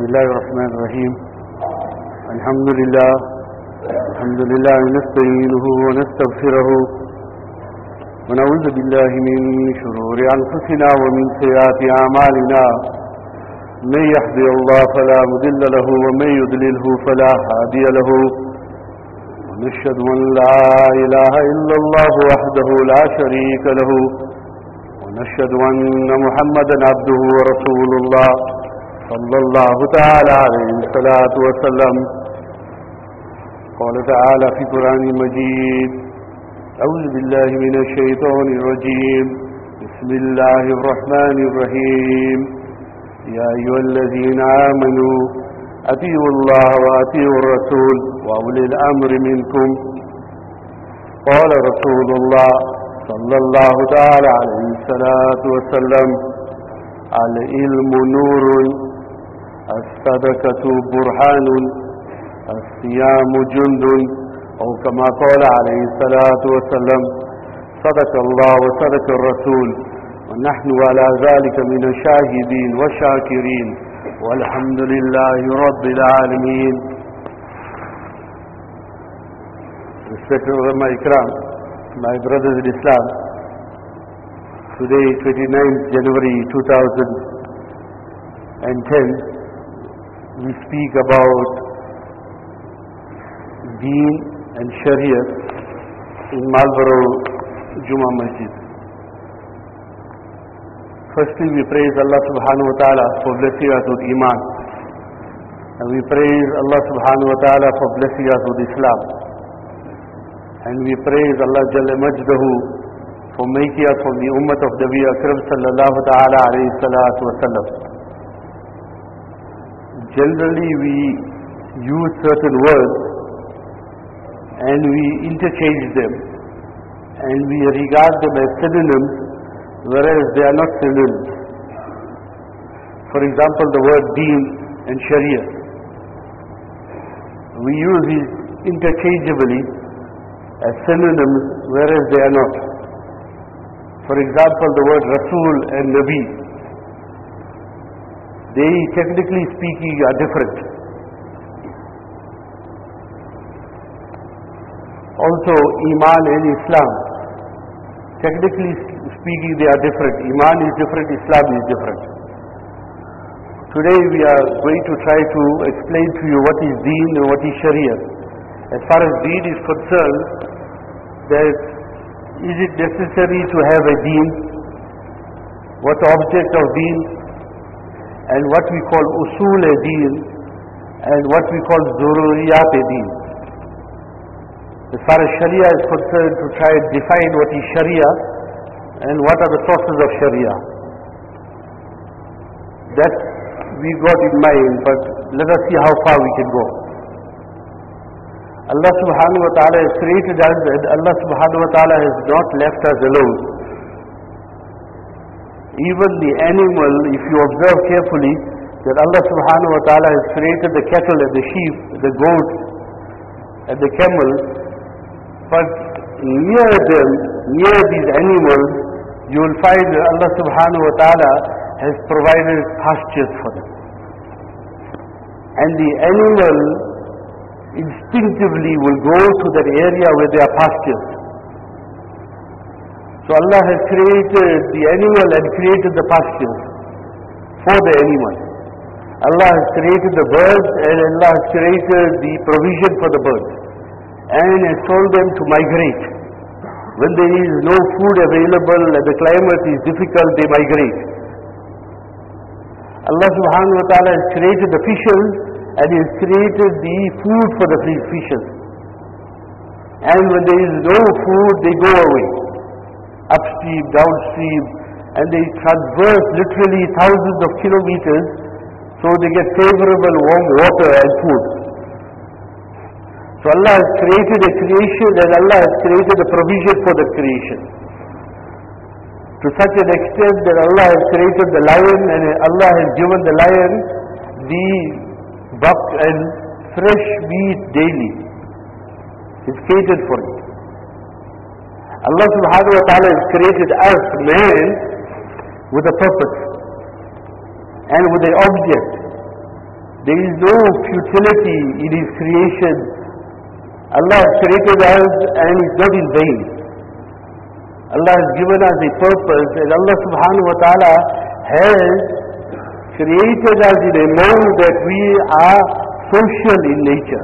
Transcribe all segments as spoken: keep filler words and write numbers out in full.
الله الرحمن الرحيم الحمد لله الحمد لله نستعينه ونستغفره ونعوذ بالله من شرور أنفسنا ومن سيئات أعمالنا من يهدي الله فلا مضل له ومن يضلله فلا هادي له ونشهد أن لا إله إلا الله وحده لا شريك له ونشهد أن محمدا عبده ورسول الله صلى الله تعالى عليه الصلاة والسلام. قال تعالى في القرآن المجيد: أعوذ بالله من الشيطان الرجيم بسم الله الرحمن الرحيم يا أيها الذين آمنوا أطيعوا الله وأطيعوا الرسول وأولي الأمر منكم. قال رسول الله صلى الله تعالى عليه الصلاة والسلام: العلم نور، الصدقة برهان، الصيام جند، أو كما قال عليه الصلاة والسلام: صدق الله وصدق الرسول ونحن على ذلك من الشاهدين والشاكرين والحمد لله رب العالمين. Respected ulama ikram, my brothers in Islam, today twenty-ninth January two thousand ten, we speak about Deen and Sharia in Marlborough Juma Masjid. Firstly, we praise Allah subhanahu wa ta'ala for blessing us with Iman. And we praise Allah subhanahu wa ta'ala for blessing us with Islam. And we praise Allah Jalla Majdahu for making us from the ummah of Nabi Akram sallallahu ta'ala alayhi salatu wa sallam. Generally, we use certain words and we interchange them and we regard them as synonyms, whereas they are not synonyms. For example, the word Deen and Sharia, we use these interchangeably as synonyms, whereas they are not. For example, the word Rasul and Nabi, they technically speaking are different. Also, Iman and Islam, technically speaking, they are different. Iman is different, Islam is different. Today we are going to try to explain to you what is Deen and what is Sharia. As far as Deen is concerned, that is it necessary to have a Deen? What the object of Deen? And what we call Usul e Deen and what we call Zururiyat e Deen. As far as Sharia is concerned, to try and define what is Sharia and what are the sources of Sharia. That we got in mind, but let us see how far we can go. Allah subhanahu wa ta'ala has created us and Allah subhanahu wa ta'ala has not left us alone. Even the animal, if you observe carefully, that Allah subhanahu wa ta'ala has created the cattle and the sheep, the goat and the camel, but near them, near these animals, you will find that Allah subhanahu wa ta'ala has provided pastures for them. And the animal instinctively will go to that area where there are pastures. So Allah has created the animal and created the pastures for the animal. Allah has created the birds and Allah has created the provision for the birds and has told them to migrate. When there is no food available and the climate is difficult, they migrate. Allah subhanahu wa ta'ala has created the fishes and He has created the food for the fishes. And when there is no food, they go away, upstream, downstream, and they traverse literally thousands of kilometers so they get favorable warm water and food. So Allah has created a creation and Allah has created a provision for the creation. To such an extent that Allah has created the lion and Allah has given the lion the buck and fresh meat daily. It's catered for it. Allah subhanahu wa ta'ala has created us, man, with a purpose and with an object. There is no futility in His creation. Allah has created us and it's not in vain. Allah has given us a purpose, and Allah subhanahu wa ta'ala has created us in a mode that we are social in nature.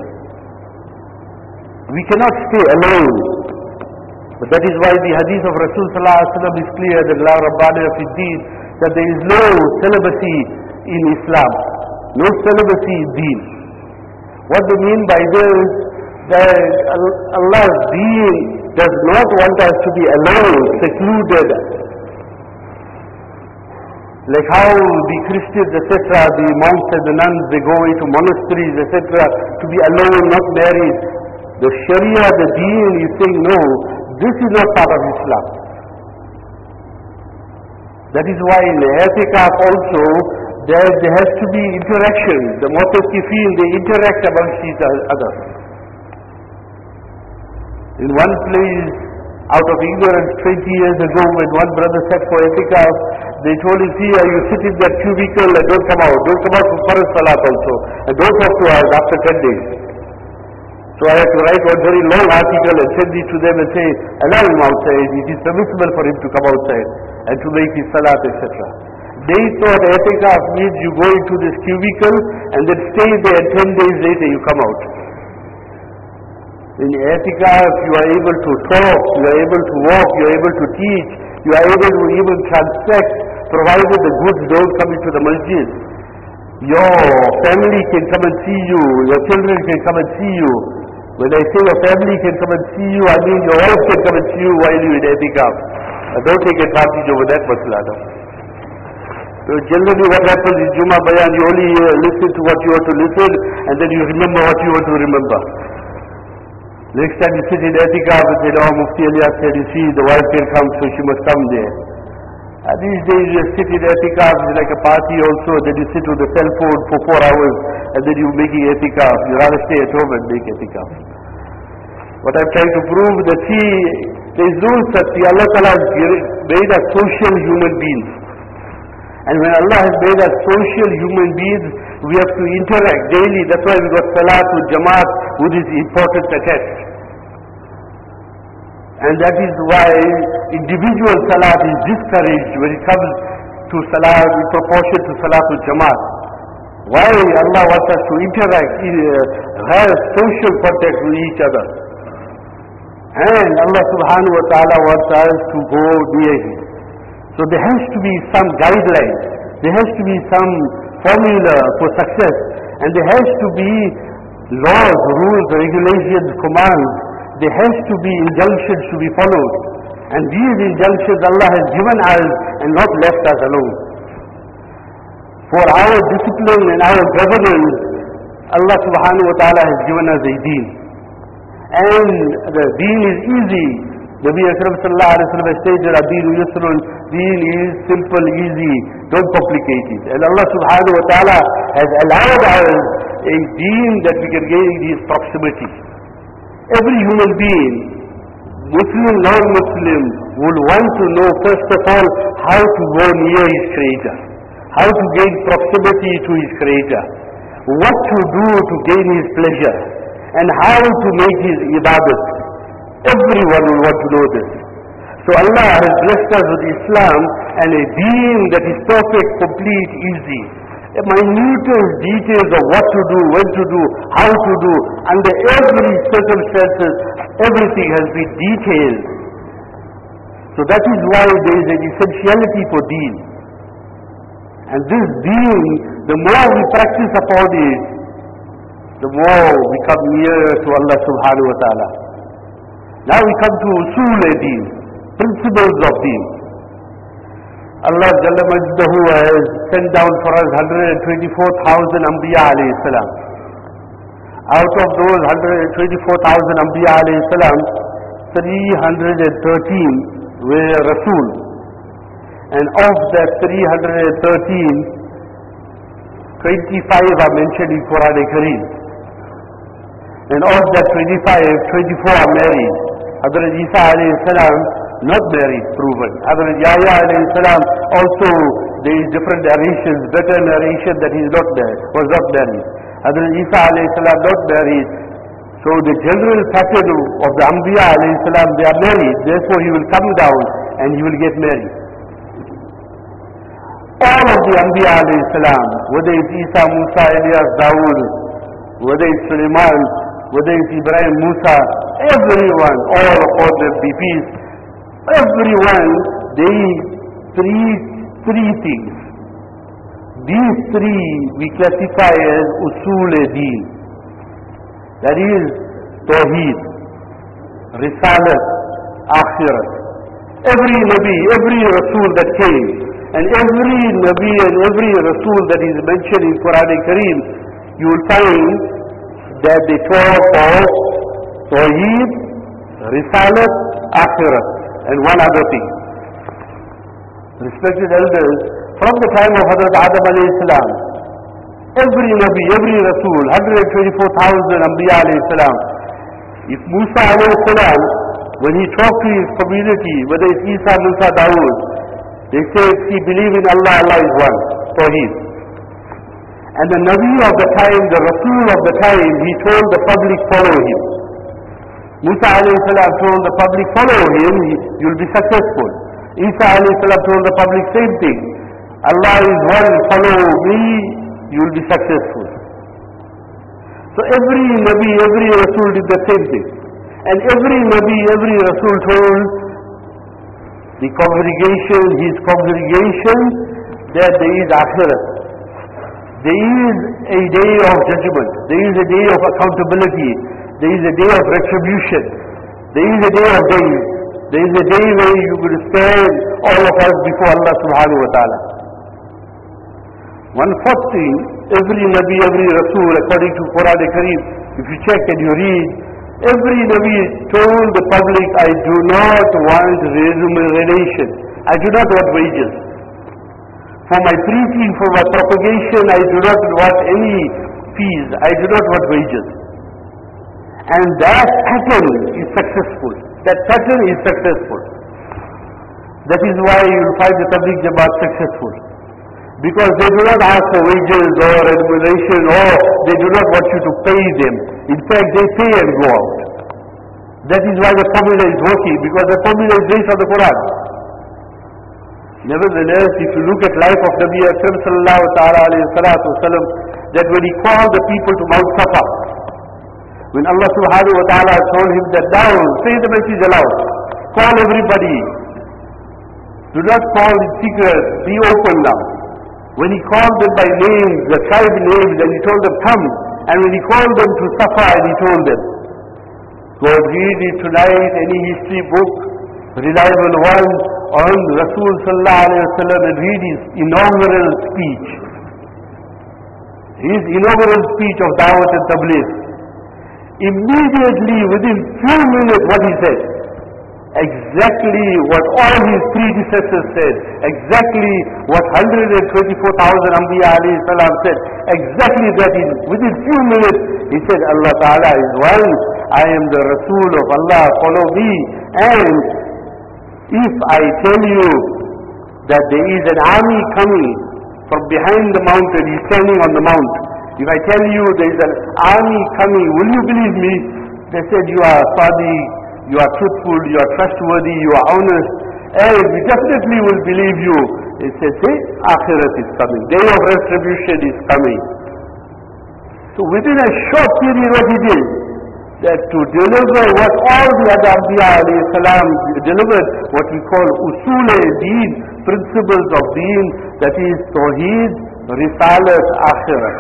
We cannot stay alone. But that is why the hadith of Rasul sallallahu alaihi wasallam is clear that La Rabbana fi Deen, that there is no celibacy in Islam, no celibacy in Deen. What they mean by this, that Allah's Deen does not want us to be alone, secluded. Like how the Christians, et cetera, the monks and the nuns, they go into monasteries, et cetera, to be alone, not married. The Sharia, the Deen is saying, no, this is not part of Islam. That is why in i'tikaf also, there, there has to be interaction. The mu'takifin, they interact amongst each other. In one place, out of ignorance, twenty years ago, when one brother sat for i'tikaf, they told him, see, you sit in that cubicle and don't come out. Don't come out for Farz Salat also. And don't talk to us after ten days. So I had to write one very long article and send it to them and say, allow him outside. It is permissible for him to come outside and to make his salat, et cetera. They thought i'tikaf means you go into this cubicle and then stay there, and ten days later you come out. In i'tikaf you are able to talk, you are able to walk, you are able to teach, you are able to even transact, provided the goods don't come into the masjid. Your family can come and see you, your children can come and see you. When I say your family can come and see you, I mean your wife can come and see you while you are in i'tikaf. Uh, don't take advantage over that masala. So generally what happens is Jummah Bayan, you only uh, listen to what you want to listen and then you remember what you want to remember. Next time you sit in i'tikaf and say, oh, Mufti Aliyah said, you see, the wife can come, so she must come there. Uh, these days you sit in i'tikaf, it's like a party also, then you sit with the cell phone for four hours and then you're making i'tikaf. You rather stay at home and make i'tikaf. What I'm trying to prove that, see, there is no such thing. Allah Ta'ala has made us social human beings. And when Allah has made us social human beings, we have to interact daily. That's why we got Salat with Jamaat with its importance attached. And that is why individual Salat is discouraged when it comes to Salat in proportion to Salat with Jamaat. Why Allah wants us to interact, have social contact with each other. And Allah subhanahu wa ta'ala wants us to go near Him. So there has to be some guideline, there has to be some formula for success, and there has to be laws, rules, regulations, commands, there has to be injunctions to be followed. And these injunctions Allah has given us and not left us alone. For our discipline and our governance, Allah subhanahu wa ta'ala has given us a deen. And the deen is easy. Nabi Akram sallallahu alayhi wa sallam has stated, Adeen yusrun, deen is simple, easy, don't complicate it. And Allah subhanahu wa ta'ala has allowed us a deen that we can gain this proximity. Every human being, Muslim, non-Muslim, will want to know first of all how to go near his Creator, how to gain proximity to his Creator, what to do to gain his pleasure, and how to make his ibadat. Everyone will want to know this. So Allah has blessed us with Islam and a deen that is perfect, complete, easy. A minutest details of what to do, when to do, how to do, under every circumstances, everything has been detailed. So that is why there is an essentiality for deen. And this deen, the more we practice upon it, the more we come nearer to Allah subhanahu wa ta'ala. Now we come to usul deen, principles of deen. Allah Jalla Majdahu has sent down for us one hundred twenty-four thousand Anbiya alayhi salam. Out of those one hundred twenty-four thousand Anbiya alayhi salam, three hundred thirteen were Rasul. And of that three hundred thirteen, twenty-five are mentioned in Quran Kareem. And of that twenty-five, twenty-four are married. Hazrat Isa alayhi salam, not married, proven. Hazrat Yahya alayhi salam, also there is different narrations, better narration that he is not there, was not married. Hazrat Isa alayhi salam not married. So the general pattern of the Anbiya alayhi salam, they are married. Therefore he will come down and he will get married. All of the Anbiya alayhi salam, whether it's Isa, Musa, Elias, Dawood, whether it's Sulaiman, whether it's Ibrahim, Musa, everyone, all upon them be peace, everyone, they three, three things. These three we classify as usul-e-deen. That is Tawheed, Risalat, Akhirat. Every Nabi, every Rasul that came, and every Nabi and every Rasul that is mentioned in Quran Kareem, you will find that they talk of Tawheed, Risalat, Akhirat, and one other thing. Respected elders, from the time of Hazrat Adam alayhi salam, every Nabi, every Rasul, one hundred twenty-four thousand Anbiya alayhi salam, if Musa alayhi salam, when he talked to his community, whether it's Isa, Musa, Dawood, they say, he believe in Allah, Allah is one, Tawheed. And the Nabi of the time, the Rasul of the time, he told the public, follow him. Musa alayhi salam told the public, follow him, you'll be successful. Isa alayhi salam told the public, same thing. Allah is one, follow me, you will be successful. So every Nabi, every Rasul did the same thing. And every Nabi, every Rasul told the congregation, his congregation, that there is Akhirat. There is a day of judgment. There is a day of accountability. There is a day of retribution. There is a day of days. There is a day where you will stand, all of us, before Allah subhanahu wa ta'ala. One first thing, every Nabi, every Rasul, according to Quran Kareem, if you check and you read, every Nabi told the public, I do not want remuneration. I do not want wages. For my preaching, for my propagation, I do not want any fees. I do not want wages. And that pattern is successful. That pattern is successful. That is why you will find the Tabligh Jamaat successful. Because they do not ask for wages or remuneration, or they do not want you to pay them. In fact, they pay and go out. That is why the formula is working, because the formula is based on the Quran. Nevertheless, if you look at life of Nabi Akram sallallahu ta'ala alayhi salatu wasalam, that when he called the people to Mount Safa, when Allah subhanahu wa ta'ala told him that down, say the message aloud, call everybody. Do not call in secret, be open now. When he called them by names, the tribe names, and he told them, come. And when he called them to Safa, and he told them, go and read it tonight, any history book, reliable one, on Rasul sallallahu alayhi wa sallam, and read his inaugural speech. His inaugural speech of Dawat and Tabligh. Immediately, within few minutes, what he said, exactly what all his predecessors said, exactly what one hundred twenty-four thousand Anbiya alayhi salam said, exactly that in within few minutes, he said, Allah Ta'ala is one, I am the Rasul of Allah, follow me. And if I tell you that there is an army coming from behind the mountain, he is standing on the mount. If I tell you there is an army coming, will you believe me? They said, you are Sadiq, you are truthful, you are trustworthy, you are honest, and we definitely will believe you. It says, say, Akhirat is coming, day of retribution is coming. So within a short period what he did, that to deliver what all the other Anbiya alayhi salam delivered, what we call usul-e-deen, principles of deen, that is Tawheed, Risalat, Akhirat.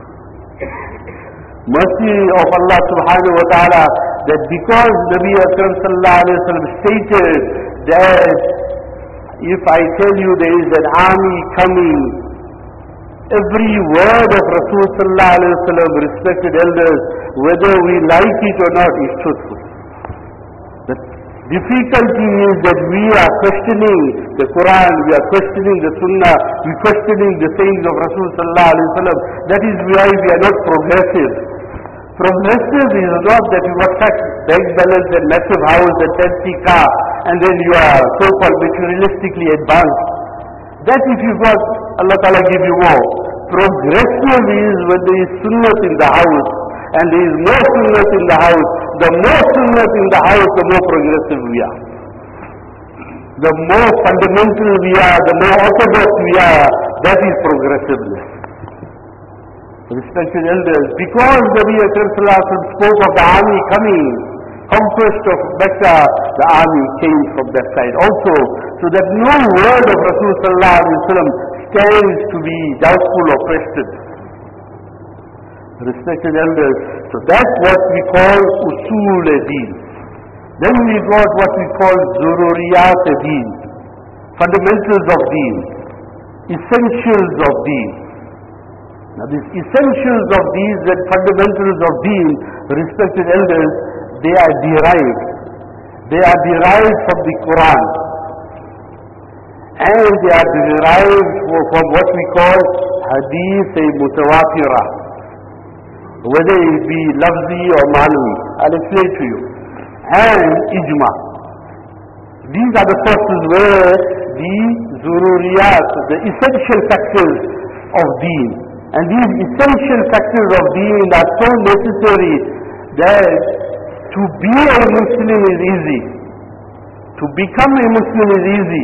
Mercy of Allah subhanahu wa ta'ala, that because Nabi Akram sallallahu alayhi wa sallam stated that if I tell you there is an army coming, every word of Rasul sallallahu alayhi wa sallam, respected elders, whether we like it or not, is truthful. The difficulty is that we are questioning the Quran, we are questioning the Sunnah, we are questioning the sayings of Rasul sallallahu alayhi wa sallam. That is why we are not progressive. Progressive is not that you must have bank balance and massive house and fancy car, and then you are so-called materialistically advanced. That if you got, Allah Ta'ala give you more. Progressive is when there is sunnah in the house, and there is more sunnah in the house. The more sunnah in the house, the more progressive we are. The more fundamental we are, the more orthodox we are, that is progressiveness. Respected elders, because the Nabi Akram Sallallahu Alaihi Wasallam spoke of the army coming, conquest of Mecca, the army came from that side also, so that no word of Rasul Sallallahu Alaihi Wasallam stands to be doubtful or questioned. Respected elders, so that's what we call usul ad-din. Then we got what we call zururiyat ad-din, fundamentals of deen, essentials of deen. Now these essentials of these and fundamentals of deen, respected elders, they are derived. They are derived from the Quran. And they are derived from what we call hadith mutawatira, whether it be lafzi or manwi. I'll explain to you. And ijma. These are the sources where the zururiyat, the essential factors of deen. And these essential factors of deen are so necessary that to be a Muslim is easy. To become a Muslim is easy.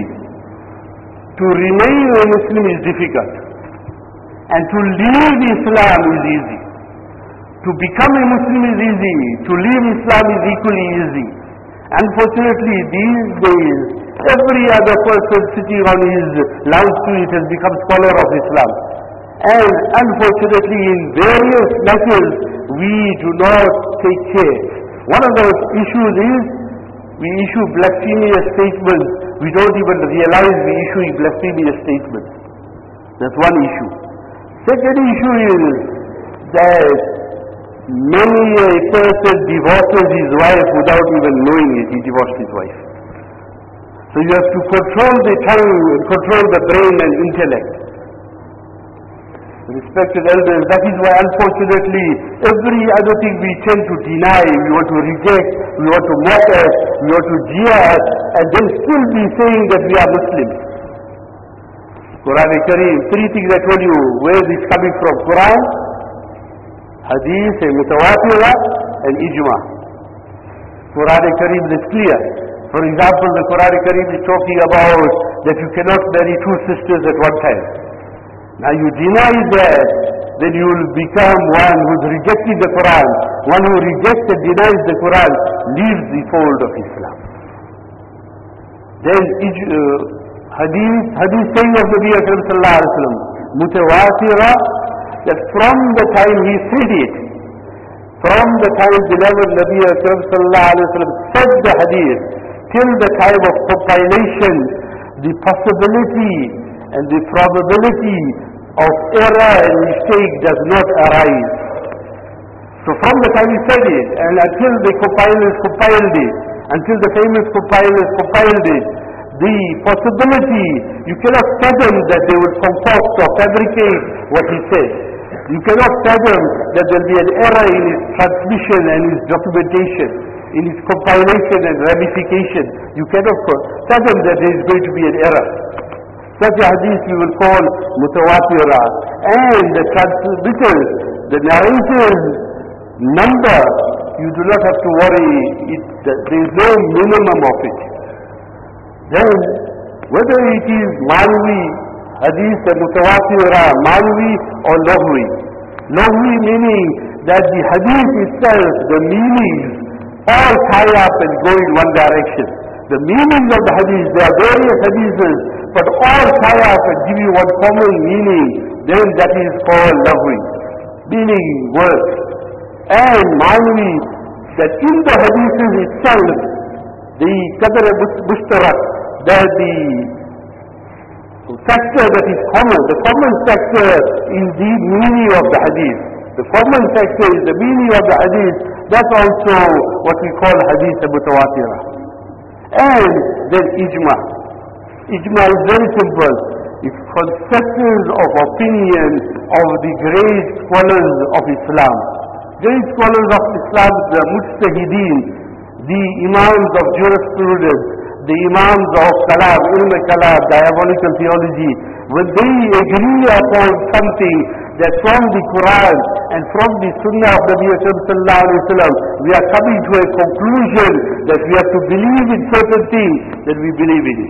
To remain a Muslim is difficult. And to leave Islam is easy. To become a Muslim is easy. To leave Islam is equally easy. Unfortunately, these days, every other person sitting on his lounge street has become scholar of Islam. And unfortunately, in various matters, we do not take care. One of those issues is, we issue blasphemous statements. We don't even realize we're issuing blasphemous statements. That's one issue. Second issue is that many a person divorces his wife without even knowing it. He divorced his wife. So you have to control the tongue, control the brain and intellect. Respected elders, that is why unfortunately every other thing we tend to deny, we want to reject, we want to mock at, we want to jeer at, and then still be saying that we are Muslims. Quran Kareem, three things I told you, where is this coming from? Quran, Hadith, Mutawatira, and Ijma. Quran Kareem is clear. For example, the Quran Kareem is talking about that you cannot marry two sisters at one time. Now you deny that, then you will become one who is rejecting the Quran. One who rejects and denies the Quran leaves the fold of Islam. Then uh, hadith, hadith saying of Nabi Akram Sallallahu Alaihi Wasallam, mutawatira, that from the time he said it, from the time beloved Nabi Akram Sallallahu Alaihi Wasallam said the hadith, till the time of compilation, the possibility and the probability of error and mistake does not arise. So from the time he said it, and until the compilers compiled it, until the famous compilers compiled it, the possibility, you cannot fathom that they will concoct or fabricate what he said. You cannot fathom that there will be an error in his transmission and his documentation, in his compilation and ramification. You cannot fathom that there is going to be an error. Such a hadith we will call mutawatira. And the transmitters, the narrators number, you do not have to worry, it, there is no minimum of it. Then, whether it is manwi, hadith and mutawatira, manwi or lahwi. Lahwi meaning that the hadith itself, the meanings, all tie up and go in one direction. The meanings of the hadith, there are various hadiths, but all tie up and give you one common meaning, then that is called lahwi, meaning words. And manwi, that in the hadiths itself, the qadr mushtarak, that the factor that is common, the common factor is the meaning of the hadith. The common factor is the meaning of the hadith. That's also what we call hadith mutawatira. And then ijma. Ijma is very simple. It's consensus of opinion of the great scholars of Islam. Great scholars of Islam, the mujtahideen, the imams of jurisprudence, the Imams of Kalam, Ilm Kalam, diabolical theology, when they agree upon something that from the Quran and from the Sunnah of Nabi Sallallahu Alaihi Wasallam, we are coming to a conclusion that we have to believe in certain things, that we believe in it.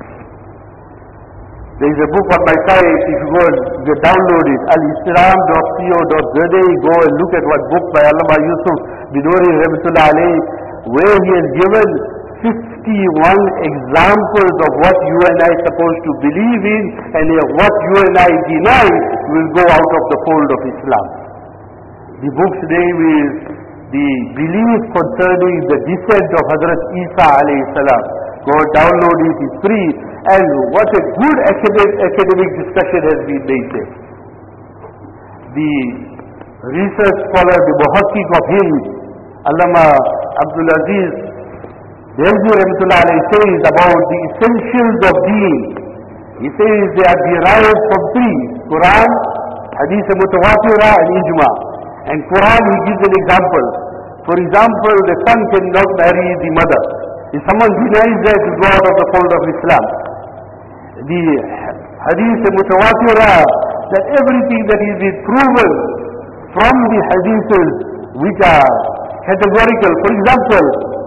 There is a book on my site, if you go and you download it, al islam dot co dot z a, go and look at what book by Allama Yusuf Bidori Rahmatullah Alayhi, where he has given fifty-one examples of what you and I are supposed to believe in, and what you and I deny will go out of the fold of Islam. The book's name is The Belief Concerning the Descent of Hazrat Isa alayhi salam. Go download it, it's free, and what a good academic, academic discussion has been made there. The research scholar, the Muhaqqiq of Hind, Allama Abdul Aziz Delhi Rahmatullah Alayhi says about the essentials of deen. He says they are derived from three: Quran, Hadith Mutawatira, and Ijma. And Quran, he gives an example. For example, the son cannot marry the mother. If someone denies that, to go out of the fold of Islam. The Hadith Mutawatira, that everything that is proven from the Hadiths which are categorical. For example,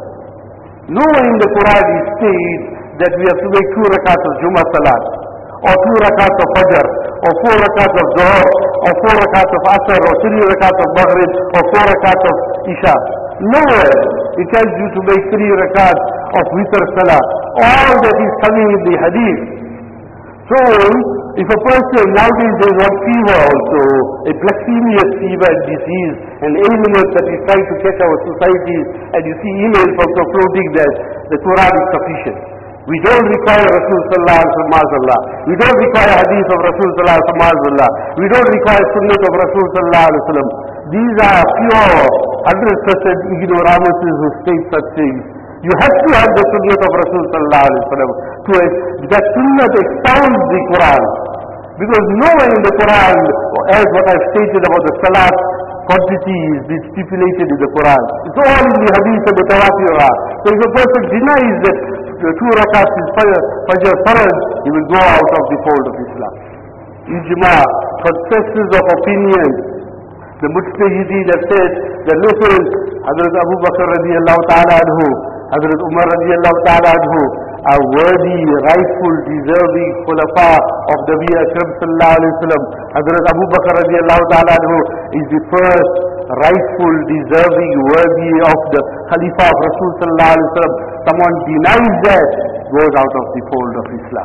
nowhere in the Quran it states that we have to make two rakats of Jummah Salat, or two rakats of Fajr, or four rakats of Zuhr, or four rakats of Asr, or three rakats of Maghrib, or four rakats of Isha. Nowhere it tells you to make three rakats of Witr Salah. All that is coming in the Hadith. So, if a person, nowadays there is one fever also, a blasphemous fever and disease, an ailment that is trying to catch our societies, and you see emails also floating that the Quran is sufficient. We don't require Rasul Sallallahu Alaihi Wasallam. We don't require Hadith of Rasul Sallallahu Alaihi Wasallam. We don't require Sunnah of Rasul Sallallahu Alaihi Wasallam. These are pure, one hundred percent ignoramuses who state such things. You have to have the Sunnah of Rasul Sallallahu Alaihi Wasallam. That Sunnah expounds the Quran. Because nowhere in the Quran, as what I've stated about the Salat quantity is stipulated in the Quran. It's all in the Hadith of the Mutawatira. So if a person denies that two rakats is Fajr Faraj, he will go out of the fold of Islam. Ijma, consensus of opinion. The Mujtahideen have said that listen, Hazrat Abu Bakr radiallahu ta'ala anhu, Hazrat Umar radiallahu ta'ala anhu are worthy, rightful, deserving khulafa of the Nabi Akram sallallahu alayhi wa sallam. Hazrat Abu Bakr radiallahu ta'ala anhu is the first rightful, deserving, worthy of the Khalifa of Rasul sallallahu alayhi wa sallam. Someone denies that, goes out of the fold of Islam.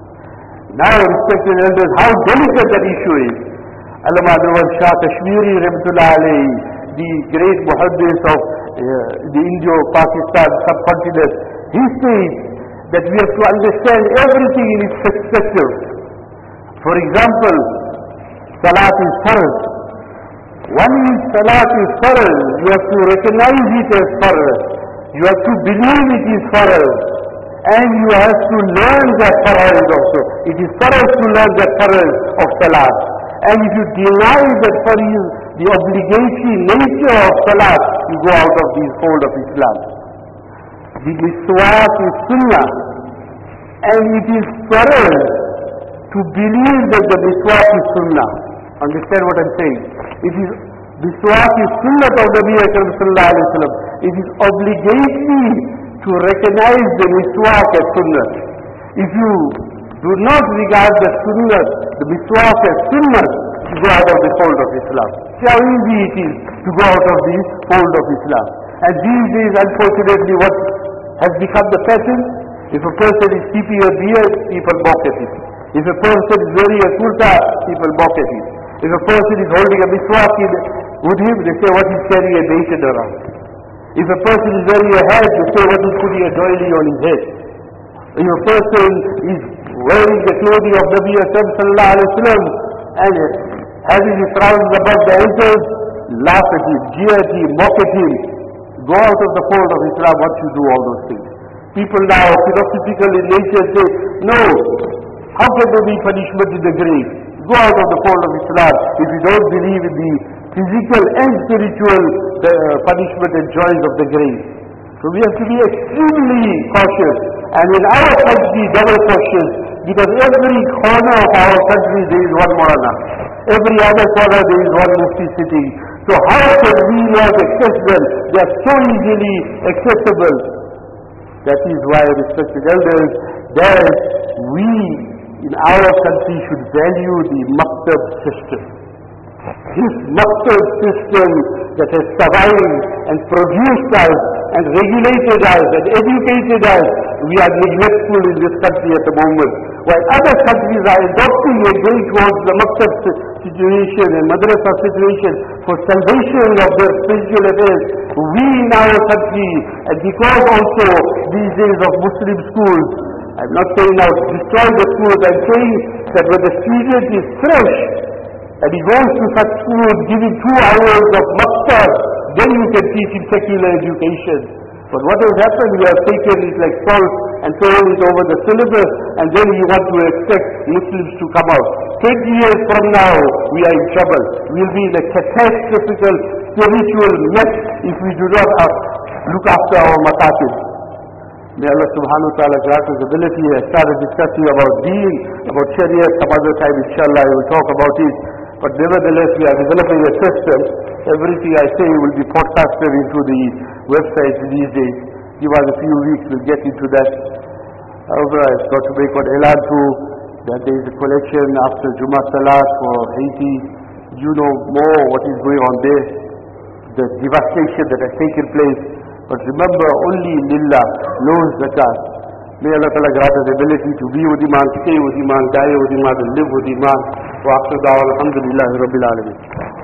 Now, respected elders, how delicate that issue is. Allama Adwan Shah Kashmiri Rahmatullah Alayhi, the great muhaddis of uh, the Indo-Pakistan subcontinent, he says that we have to understand everything in its perspective. For example, Salat is farz. One is Salat is farz. You have to recognize it as farz. You have to believe it is farz. And you have to learn that farz also. It is farz to learn that farz of Salat. And if you deny that farz, the obligatory nature of Salat, you go out of the fold of Islam. The miswak is sunnah, and it is farz to believe that the miswak is sunnah. Understand what I'm saying? It is miswak is sunnah of Nabi Akram sallallahu alayhi wa sallam. It is obligatory to recognize the miswak as sunnah. If you do not regard the sunnah, the miswak as sunnah, you go out of the fold of Islam. See how easy it is to go out of the fold of Islam. And these days, unfortunately, what has become the pattern? If a person is keeping a beard, people mock at it. If a person is wearing a kurta, people mock at it. If a person is holding a miswak in with him, they say what he's carrying a nation around. If a person is wearing a hat, they say what he's putting a doily on his head. If a person is wearing the clothing of Nabi Akram sallallahu alayhi wa sallam and having his trousers above the ankles, laugh at him, jeer at him, mock at him. Go out of the fold of Islam once you do all those things. People now, philosophical in nature, say, no, how can there be punishment in the grave? Go out of the fold of Islam if you don't believe in the physical and spiritual the, uh, punishment and joys of the grave. So we have to be extremely cautious. And in our country, double cautious, because every corner of our country there is one Maulana. Every other corner there is one Mufti sitting. So how can we not access them? They are so easily accessible. That is why, respected elders, that we in our country should value the maktab system. This maktab system that has survived and produced us and regulated us and educated us, we are neglectful in this country at the moment. While other countries are adopting and going towards the maktab situation and madrasa situation for salvation of their spiritual affairs, we in our country, and because also these days of Muslim schools, I'm not saying now destroy the schools, I'm saying that when the student is fresh, and he goes to such school, giving two hours of maktab, then you can teach him secular education. But what has happened, we have taken it like salt and thrown it over the syllabus, and then we want to expect Muslims to come out. Twenty years from now, we are in trouble. We will be in a catastrophical spiritual mess if we do not have, look after our makatib. May Allah subhanahu wa ta'ala grant us ability. I started discussing about deen, about sharia, some other time inshallah I will talk about it. But nevertheless, we are developing a system. Everything I say will be podcasted into the website these days. Give us a few weeks, we'll get into that. However, I've got to make one elan too, that there is a collection after Jummah Salat for Haiti. You know more what is going on there, the devastation that has taken place. But remember, only Lillah knows zakat. May Allah Ta'ala grant us the ability to be with Iman, stay with Iman, die with Iman, and live with Iman. Wa after da'wah, alhamdulillahi rabbil alameen.